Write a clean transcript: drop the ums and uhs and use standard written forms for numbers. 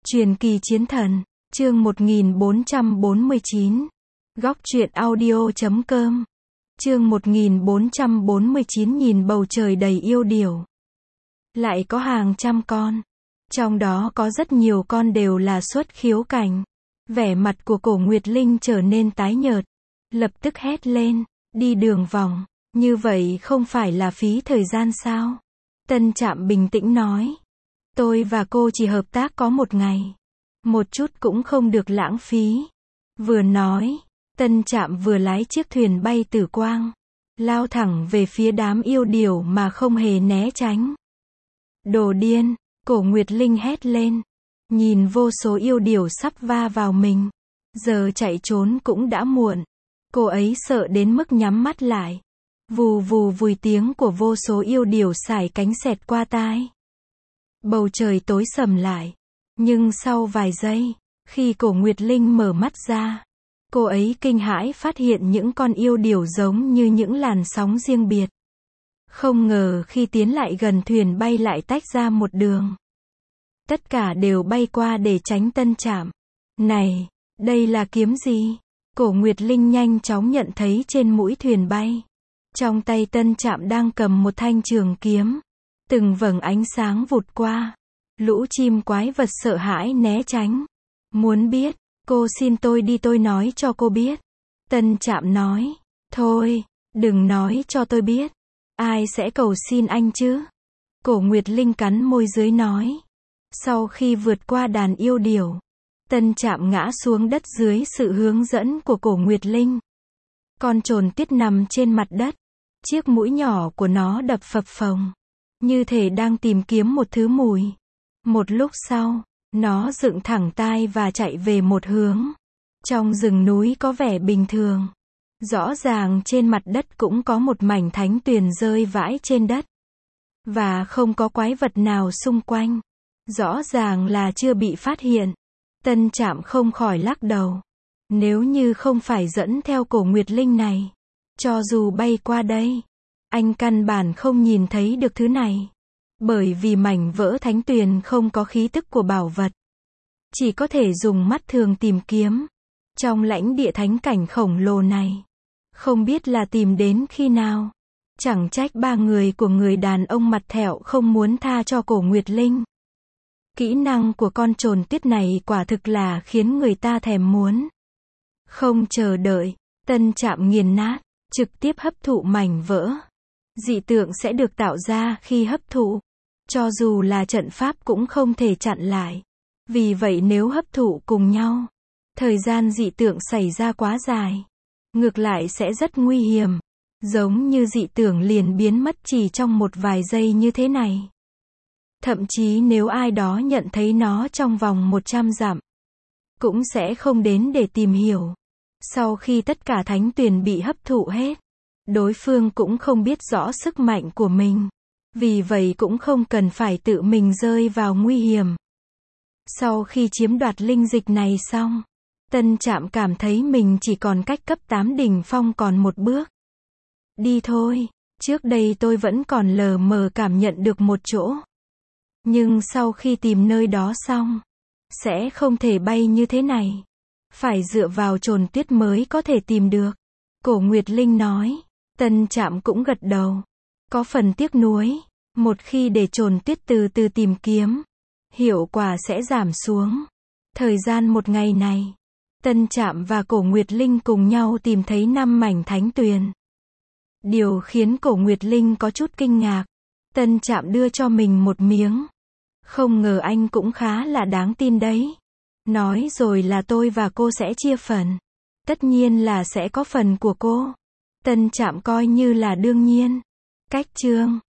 Truyền kỳ chiến thần, chương 1449. Góc truyện audio.com. Chương 1449 nhìn bầu trời đầy yêu điểu. Lại có hàng trăm con. Trong đó có rất nhiều con đều là xuất khiếu cảnh. Vẻ mặt của Cổ Nguyệt Linh trở nên tái nhợt. Lập tức hét lên, đi đường vòng, như vậy không phải là phí thời gian sao? Tân Trạm bình tĩnh nói. Tôi và cô chỉ hợp tác có một ngày. Một chút cũng không được lãng phí. Vừa nói, Tân Trạm vừa lái chiếc thuyền bay tử quang. Lao thẳng về phía đám yêu điểu mà không hề né tránh. Đồ điên, Cổ Nguyệt Linh hét lên. Nhìn vô số yêu điểu sắp va vào mình. Giờ chạy trốn cũng đã muộn. Cô ấy sợ đến mức nhắm mắt lại. Vù vù vùi tiếng của vô số yêu điểu sải cánh xẹt qua tai. Bầu trời tối sầm lại. Nhưng sau vài giây, khi Cổ Nguyệt Linh mở mắt ra, cô ấy kinh hãi phát hiện những con yêu điểu giống như những làn sóng riêng biệt. Không ngờ khi tiến lại gần thuyền bay lại tách ra một đường. Tất cả đều bay qua để tránh Tân Trạm. Này, đây là kiếm gì? Cổ Nguyệt Linh nhanh chóng nhận thấy trên mũi thuyền bay. Trong tay Tân Trạm đang cầm một thanh trường kiếm. Từng vầng ánh sáng vụt qua. Lũ chim quái vật sợ hãi né tránh. Muốn biết, cô xin tôi đi tôi nói cho cô biết. Tân Trạm nói, thôi, đừng nói cho tôi biết. Ai sẽ cầu xin anh chứ? Cổ Nguyệt Linh cắn môi dưới nói. Sau khi vượt qua đàn yêu điểu, Tân Trạm ngã xuống đất dưới sự hướng dẫn của Cổ Nguyệt Linh. Con trồn tuyết nằm trên mặt đất. Chiếc mũi nhỏ của nó đập phập phồng. Như thể đang tìm kiếm một thứ mùi. Một lúc sau, nó dựng thẳng tai và chạy về một hướng. Trong rừng núi có vẻ bình thường. Rõ ràng trên mặt đất cũng có một mảnh thánh tuyền rơi vãi trên đất. Và không có quái vật nào xung quanh. Rõ ràng là chưa bị phát hiện. Tân Trạm không khỏi lắc đầu. Nếu như không phải dẫn theo Cổ Nguyệt Linh này, cho dù bay qua đây, anh căn bản không nhìn thấy được thứ này. Bởi vì mảnh vỡ thánh tuyền không có khí tức của bảo vật. Chỉ có thể dùng mắt thường tìm kiếm. Trong lãnh địa thánh cảnh khổng lồ này. Không biết là tìm đến khi nào. Chẳng trách ba người của người đàn ông mặt thẹo không muốn tha cho Cổ Nguyệt Linh. Kỹ năng của con trồn tuyết này quả thực là khiến người ta thèm muốn. Không chờ đợi, Tân Trạm nghiền nát, trực tiếp hấp thụ mảnh vỡ. Dị tượng sẽ được tạo ra khi hấp thụ. Cho dù là trận pháp cũng không thể chặn lại. Vì vậy nếu hấp thụ cùng nhau, thời gian dị tượng xảy ra quá dài. Ngược lại sẽ rất nguy hiểm. Giống như dị tượng liền biến mất chỉ trong một vài giây như thế này. Thậm chí nếu ai đó nhận thấy nó trong vòng 100 dặm, cũng sẽ không đến để tìm hiểu. Sau khi tất cả thánh tuyền bị hấp thụ hết, đối phương cũng không biết rõ sức mạnh của mình. Vì vậy cũng không cần phải tự mình rơi vào nguy hiểm. Sau khi chiếm đoạt linh dịch này xong, Tân Trạm cảm thấy mình chỉ còn cách cấp 8 đỉnh phong còn một bước. Đi thôi, trước đây tôi vẫn còn lờ mờ cảm nhận được một chỗ. Nhưng sau khi tìm nơi đó xong, sẽ không thể bay như thế này. Phải dựa vào trồn tuyết mới có thể tìm được. Cổ Nguyệt Linh nói. Tân Trạm cũng gật đầu. Có phần tiếc nuối. Một khi để trồn tuyết từ từ tìm kiếm, hiệu quả sẽ giảm xuống. Thời gian một ngày này, Tân Trạm và Cổ Nguyệt Linh cùng nhau tìm thấy 5 mảnh thánh tuyền. Điều khiến Cổ Nguyệt Linh có chút kinh ngạc. Tân Trạm đưa cho mình một miếng. Không ngờ anh cũng khá là đáng tin đấy. Nói rồi là tôi và cô sẽ chia phần. Tất nhiên là sẽ có phần của cô. Tân Trạm coi như là đương nhiên. Cách chương